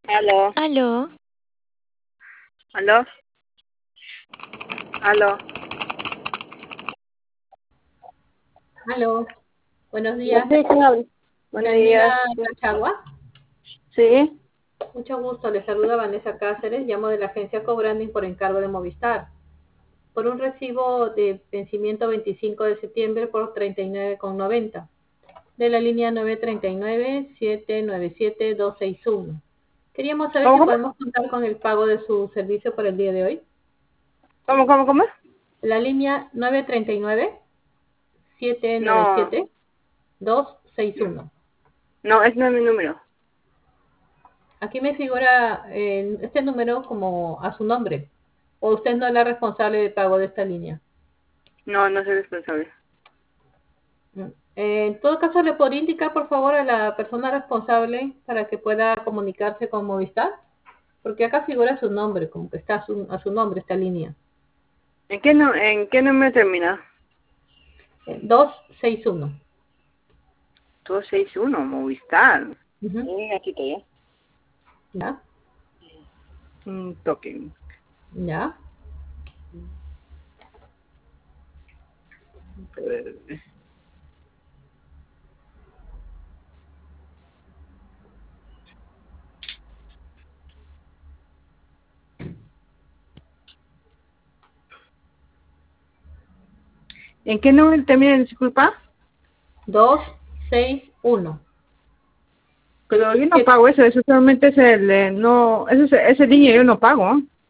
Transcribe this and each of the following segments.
Aló, Aló, aló, aló. Aló, buenos No días, sé quién habla. Buenos Yanira días. Cachagua. Sí, Mucho gusto, les saluda Vanessa Cáceres, llamo de la agencia Cobranding por encargo de Movistar, por un recibo de vencimiento 25 de septiembre por 39,90 de la línea 939-797-261. Queríamos saber ¿cómo, si cómo? podemos contar con el pago de su servicio por el día de hoy. ¿Cómo? La línea 939-797-261. No, no, ese no es mi número. Aquí me figura este número como a su nombre. ¿O usted no es la responsable de pago de esta línea? No, no soy responsable. Mm. En todo caso, ¿le podría indicar, por favor, a la persona responsable para que pueda comunicarse con Movistar? Porque acá figura su nombre, como que está a su nombre esta línea. En qué número termina? 261. 261, Movistar. Ujú. Un gatito ya. ¿Ya? Un token. ¿Ya? ¿En qué número termina, disculpa? 261. Pero yo no pago eso solamente es el, no, ese línea yo no pago.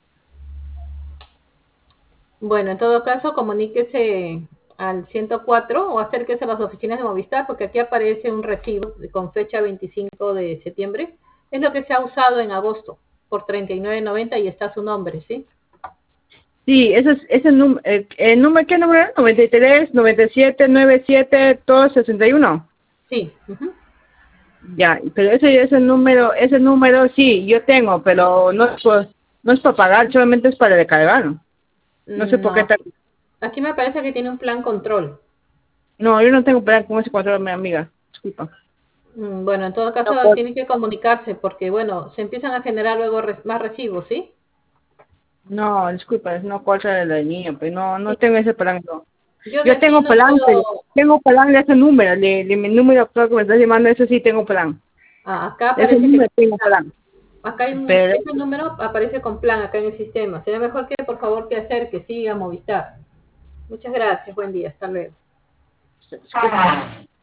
Bueno, en todo caso, comuníquese al 104 o acérquese a las oficinas de Movistar, porque aquí aparece un recibo con fecha 25 de septiembre. Es lo que se ha usado en agosto por 39,90 y está su nombre, ¿sí? Sí, ese número, el número, ¿qué número era? 93, 97, 97, todo 61. Sí. Ujú. Ya, pero ese número sí, yo tengo, pero no es para pagar, solamente es para recargar. No sé por qué No, está. aquí me parece que tiene un plan control. No, yo no tengo plan con ese control, mi amiga. Disculpa. Bueno, en todo No, caso tiene que comunicarse porque, bueno, se empiezan a generar luego más recibos, ¿sí? no, disculpa, es no cosa de la niña, pues no Sí. tengo ese plan. No. Yo de Yo aquí tengo no plan, pero puedo. tengo plan de ese número, de mi número actual que me estás llamando, ese sí tengo plan. Acá Ese parece que número tengo plan. acá hay Pero, ese número aparece con plan acá en el sistema. Sería mejor que por favor que acerque, siga Movistar. Muchas gracias, buen día, hasta luego. disculpa.